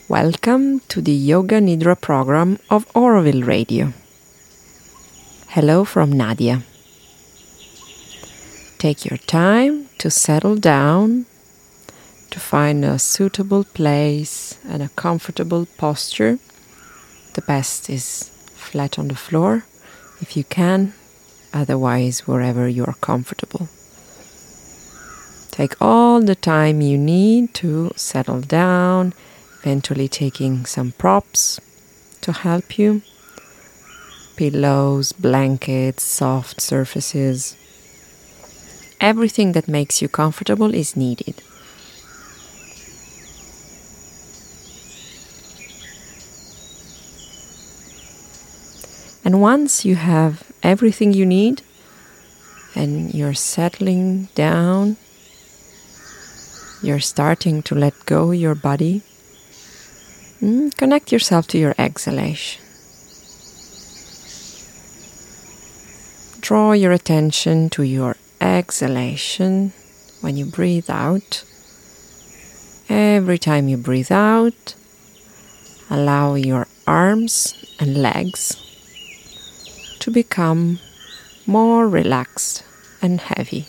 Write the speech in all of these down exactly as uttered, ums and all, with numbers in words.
Welcome to the Yoga Nidra program of Auroville Radio. Hello from Nadia. Take your time to settle down, to find a suitable place and a comfortable posture. The best is flat on the floor, if you can, otherwise wherever you are comfortable. Take all the time you need to settle down, eventually taking some props to help you. Pillows, blankets, soft surfaces. Everything that makes you comfortable is needed. And once you have everything you need and you're settling down, you're starting to let go your body, mm, connect yourself to your exhalation. Draw your attention to your exhalation when you breathe out. Every time you breathe out, allow your arms and legs to become more relaxed and heavy.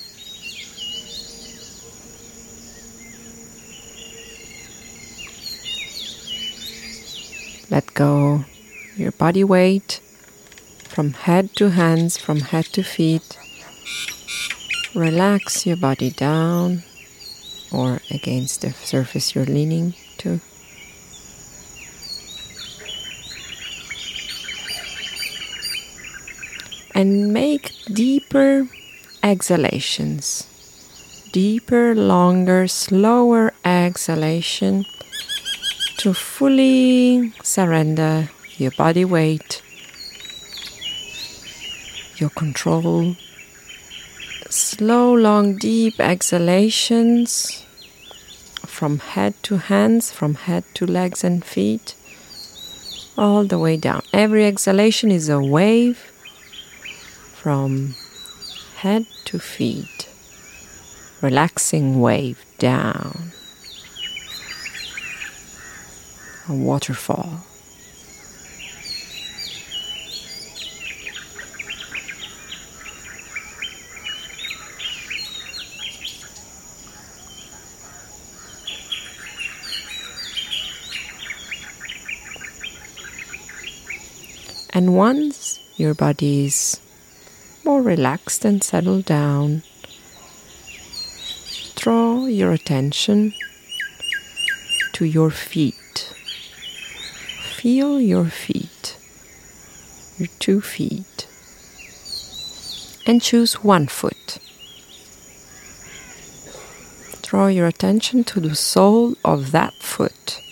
Let go your body weight from head to hands, from head to feet. Relax your body down or against the surface you're leaning to. And make deeper exhalations. Deeper, longer, slower exhalation to fully surrender your body weight, your control. Slow, long, deep exhalations from head to hands, from head to legs and feet, all the way down. Every exhalation is a wave from head to feet, relaxing wave down. A waterfall. And once your body is more relaxed and settled down, draw your attention to your feet. Feel your feet, your two feet, and choose one foot. Draw your attention to the sole of that foot.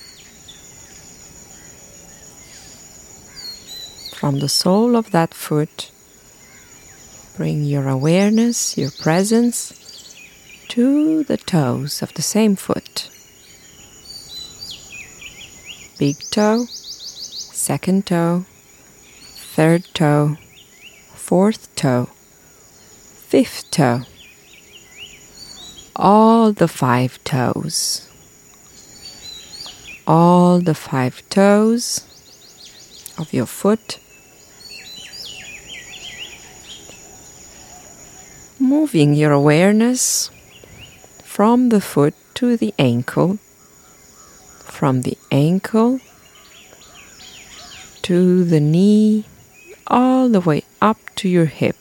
From the sole of that foot, bring your awareness, your presence, to the toes of the same foot. Big toe, second toe, third toe, fourth toe, fifth toe. All the five toes. All the five toes of your foot. Moving your awareness from the foot to the ankle, from the ankle to the knee, all the way up to your hip.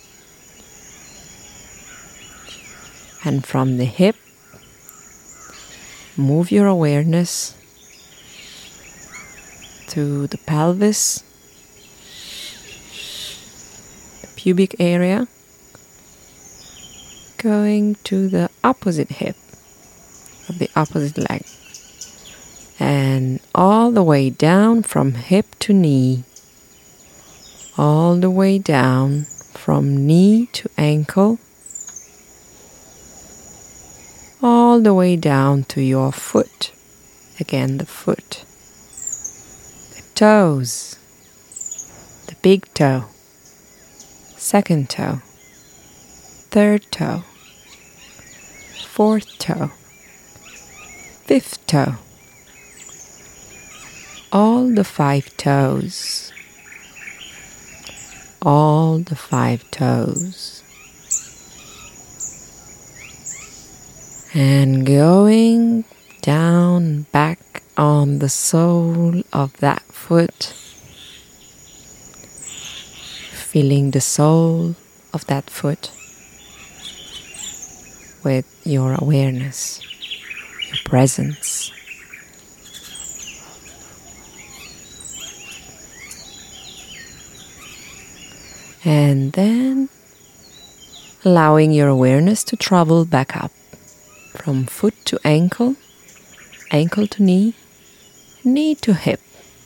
And from the hip, move your awareness to the pelvis, the pubic area, going to the opposite hip of the opposite leg. And all the way down from hip to knee, all the way down from knee to ankle, all the way down to your foot. Again, the foot. The toes. The big toe. Second toe. Third toe. Fourth toe. Fifth toe. all the five toes, all the five toes, and going down back on the sole of that foot, feeling the sole of that foot with your awareness, your presence. And then allowing your awareness to travel back up from foot to ankle, ankle to knee, knee to hip.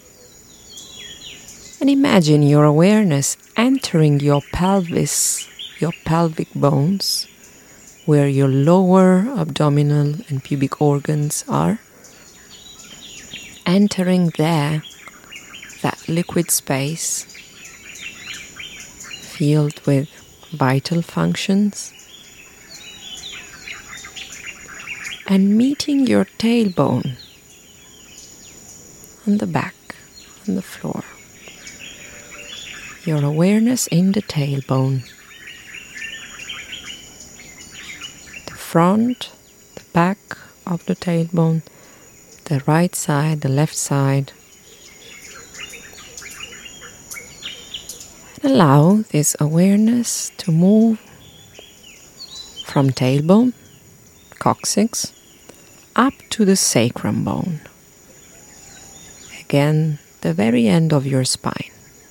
And imagine your awareness entering your pelvis, your pelvic bones, where your lower abdominal and pubic organs are. Entering there, that liquid space filled with vital functions, and meeting your tailbone on the back, on the floor. Your awareness in the tailbone, the front, the back of the tailbone, the right side, the left side. Allow this awareness to move from tailbone, coccyx, up to the sacrum bone. Again, the very end of your spine.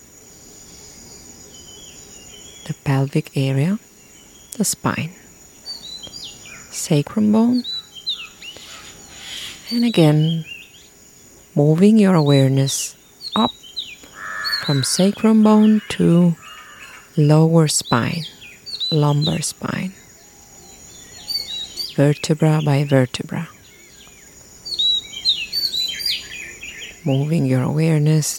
The pelvic area, the spine, sacrum bone, and again, moving your awareness up from sacrum bone to lower spine, lumbar spine, vertebra by vertebra. Moving your awareness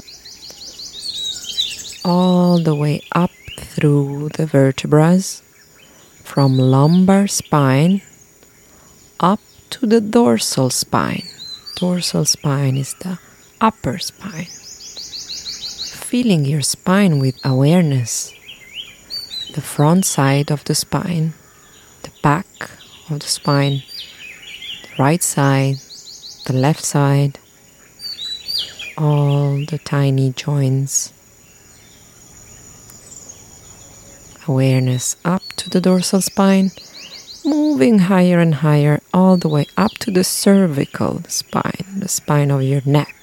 all the way up through the vertebrae, from lumbar spine up to the dorsal spine. Dorsal spine is the upper spine. Feeling your spine with awareness. The front side of the spine, the back of the spine, the right side, the left side, all the tiny joints. Awareness up to the dorsal spine, moving higher and higher all the way up to the cervical spine, the spine of your neck.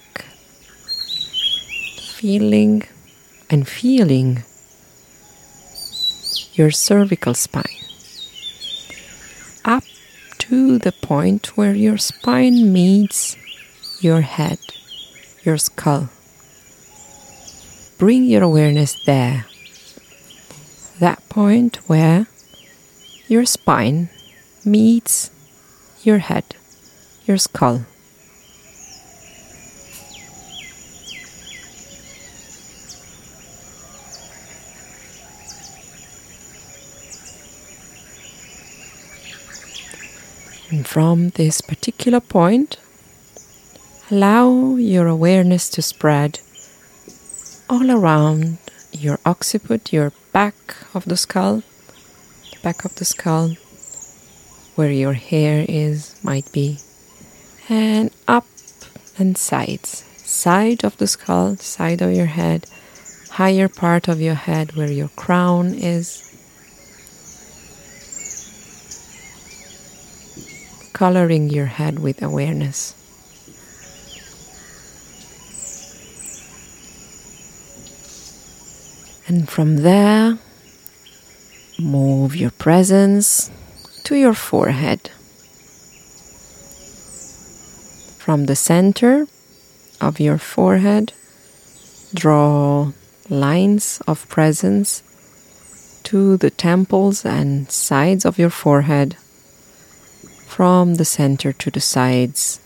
Feeling and feeling your cervical spine up to the point where your spine meets your head, your skull. Bring your awareness there, that point where your spine meets your head, your skull. And from this particular point, allow your awareness to spread all around your occiput, your back of the skull, the back of the skull, where your hair is, might be, and up and sides, side of the skull, side of your head, higher part of your head where your crown is, coloring your head with awareness. And from there, move your presence to your forehead. From the center of your forehead, draw lines of presence to the temples and sides of your forehead, from the center to the sides.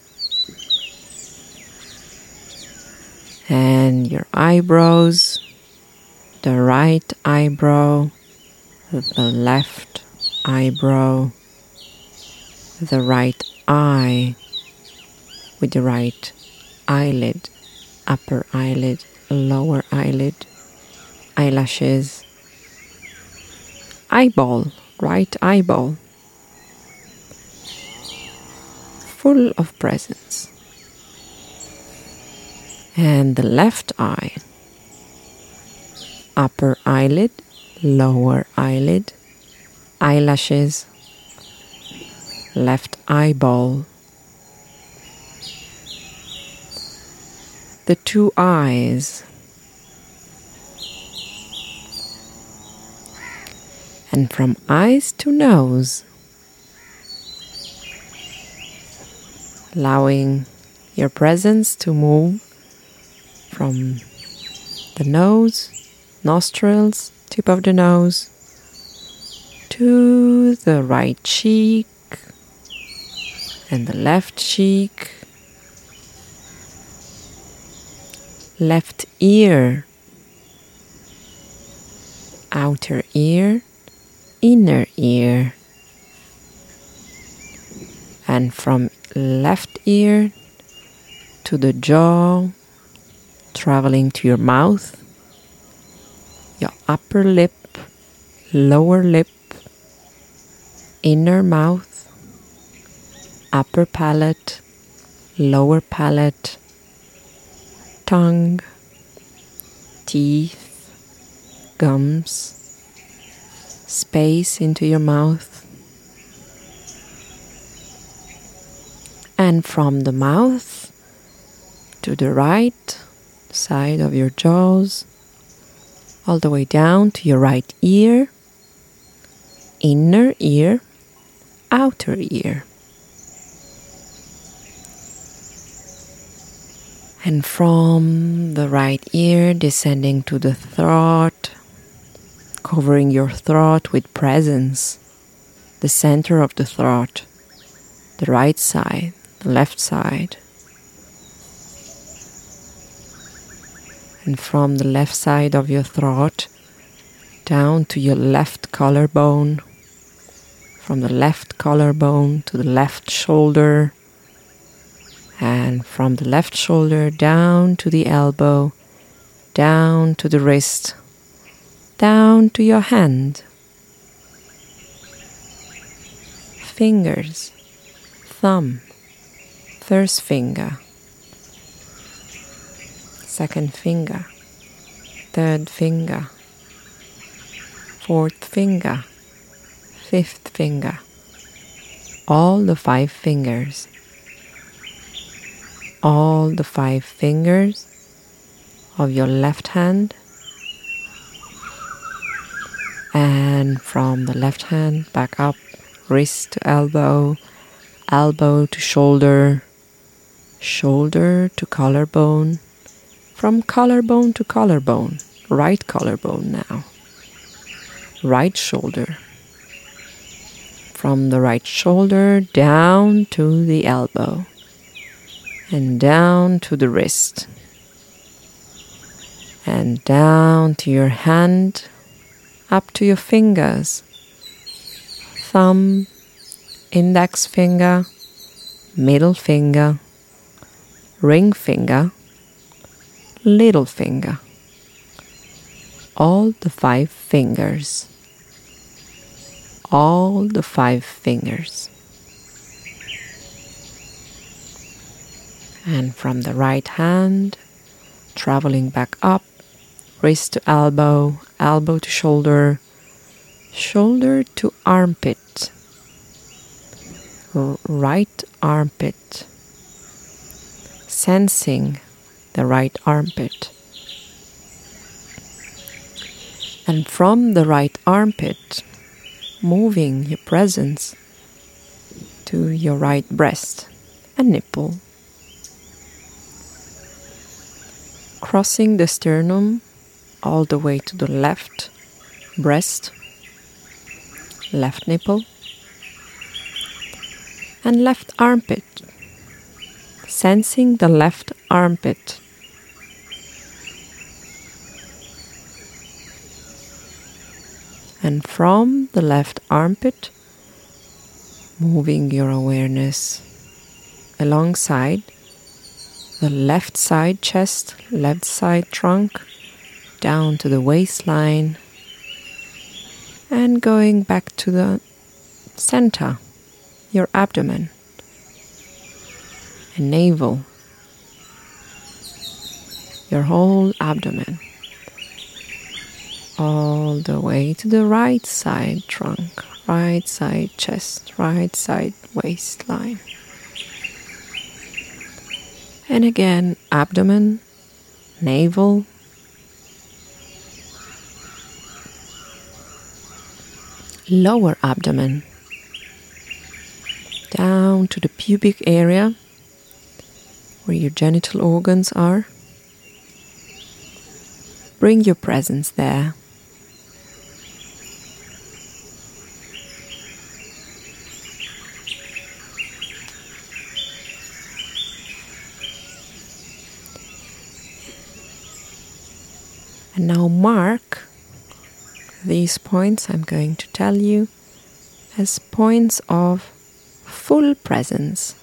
And your eyebrows, the right eyebrow, the left eyebrow, the right eye with the right eyelid, upper eyelid, lower eyelid, eyelashes, eyeball, right eyeball, full of presence. And the left eye, upper eyelid, lower eyelid, eyelashes, left eyeball, the two eyes, and from eyes to nose, allowing your presence to move from the nose, nostrils, tip of the nose, to the right cheek and the left cheek, left ear, outer ear, inner ear, and from left ear to the jaw, traveling to your mouth, your upper lip, lower lip, inner mouth, upper palate, lower palate, tongue, teeth, gums, space into your mouth, and from the mouth to the right side of your jaws, all the way down to your right ear, inner ear, outer ear. And from the right ear descending to the throat, covering your throat with presence, the center of the throat, the right side, the left side. And from the left side of your throat down to your left collarbone, from the left collarbone to the left shoulder, and from the left shoulder down to the elbow, down to the wrist, down to your hand, fingers, thumb, first finger, second finger, third finger, fourth finger, fifth finger, all the five fingers, all the five fingers of your left hand, and from the left hand back up, wrist to elbow, elbow to shoulder, shoulder to collarbone, from collarbone to collarbone, right collarbone now, right shoulder, from the right shoulder down to the elbow, and down to the wrist, and down to your hand, up to your fingers, thumb, index finger, middle finger, ring finger, little finger, all the five fingers, all the five fingers. And from the right hand, traveling back up, wrist to elbow, elbow to shoulder, shoulder to armpit, R- right armpit, sensing the right armpit. And from the right armpit, moving your presence to your right breast and nipple, crossing the sternum all the way to the left breast, left nipple, and left armpit, sensing the left armpit. And from the left armpit, moving your awareness alongside the left side chest, left side trunk, down to the waistline, and going back to the center, your abdomen and navel, your whole abdomen, all the way to the right side trunk, right side chest, right side waistline. And again, abdomen, navel, lower abdomen, down to the pubic area where your genital organs are. Bring your presence there. And now mark these points I'm going to tell you as points of full presence.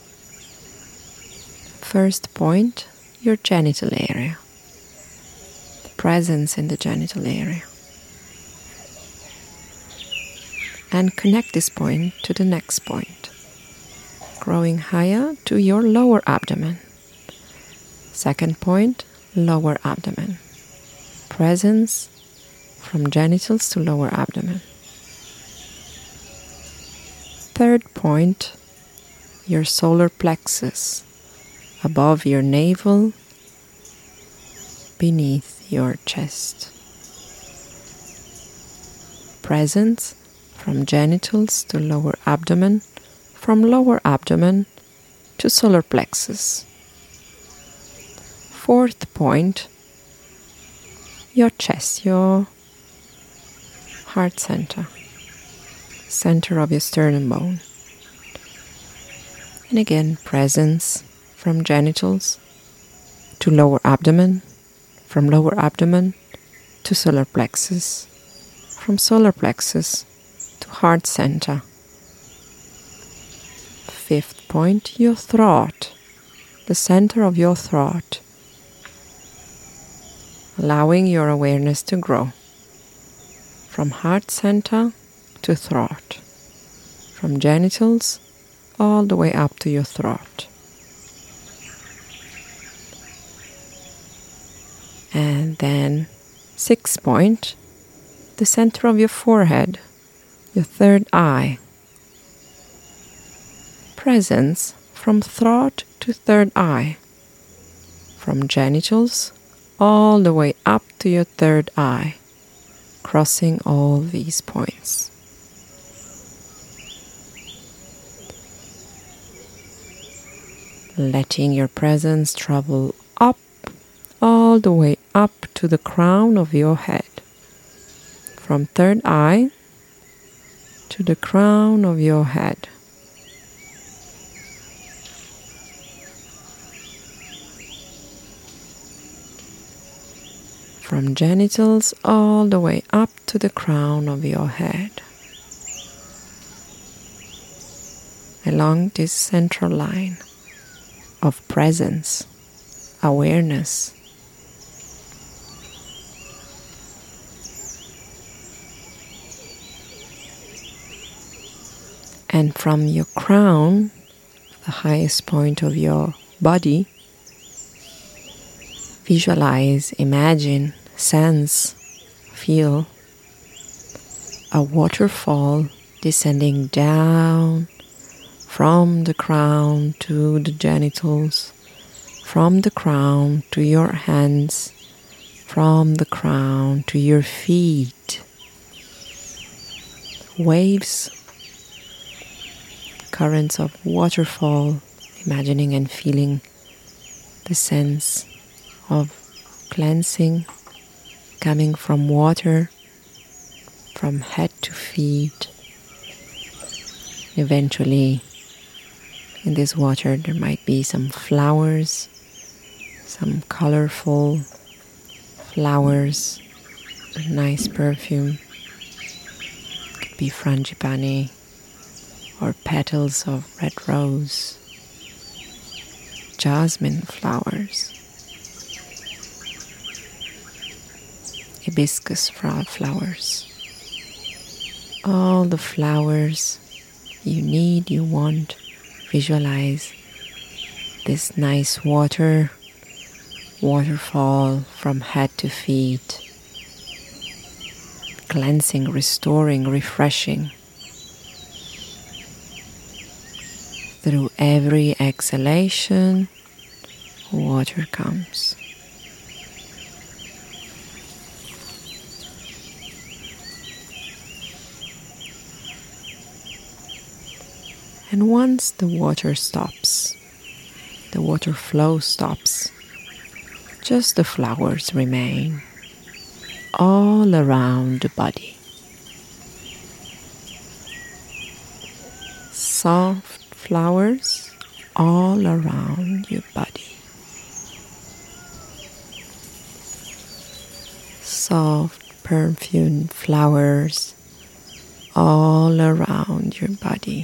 First point, your genital area. The presence in the genital area. And connect this point to the next point, growing higher to your lower abdomen. Second point, lower abdomen. Presence from genitals to lower abdomen. Third point, your solar plexus, above your navel, beneath your chest. Presence from genitals to lower abdomen, from lower abdomen to solar plexus. Fourth point, your chest, your heart center, center of your sternum bone. And again, presence from genitals to lower abdomen, from lower abdomen to solar plexus, from solar plexus to heart center. Fifth point, your throat, the center of your throat, allowing your awareness to grow from heart center to throat, from genitals all the way up to your throat. And then sixth point, the center of your forehead, your third eye. Presence from throat to third eye, from genitals all the way up to your third eye, crossing all these points. Letting your presence travel up, all the way up to the crown of your head. From third eye to the crown of your head. From genitals all the way up to the crown of your head. Along this central line of presence, awareness. And from your crown, the highest point of your body, visualize, imagine, sense, feel a waterfall descending down from the crown to the genitals, from the crown to your hands, from the crown to your feet. Waves, currents of waterfall, imagining and feeling the sense of cleansing coming from water, from head to feet. Eventually, in this water there might be some flowers, some colorful flowers, a nice perfume. Could be frangipani or petals of red rose. jasmine flowers, hibiscus flowers, all the flowers you need, you want. Visualize this nice water, waterfall from head to feet, cleansing, restoring, refreshing. Through every exhalation, water comes. And once the water stops, the water flow stops, just the flowers remain all around the body. Soft flowers all around your body. Soft perfumed flowers all around your body.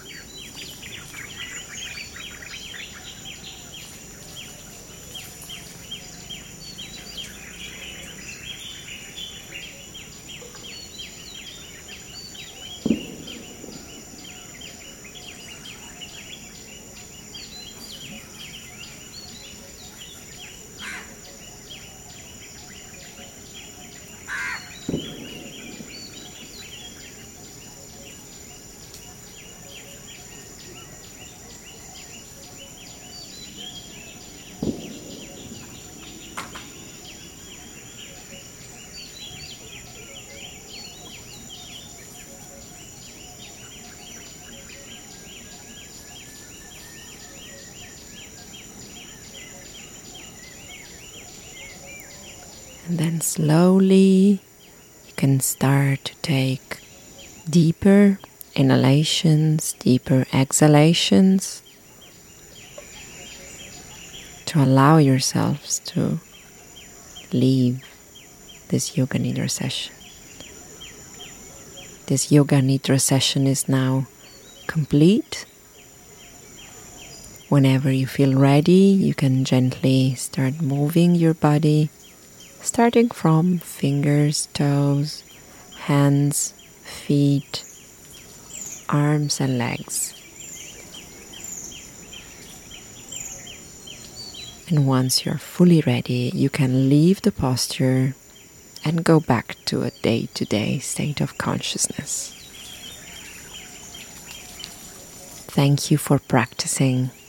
And then slowly you can start to take deeper inhalations, deeper exhalations, to allow yourselves to leave this Yoga Nidra session. This Yoga Nidra session is now complete. Whenever you feel ready, you can gently start moving your body, starting from fingers, toes, hands, feet, arms and legs. And once you're fully ready, you can leave the posture and go back to a day-to-day state of consciousness. Thank you for practicing.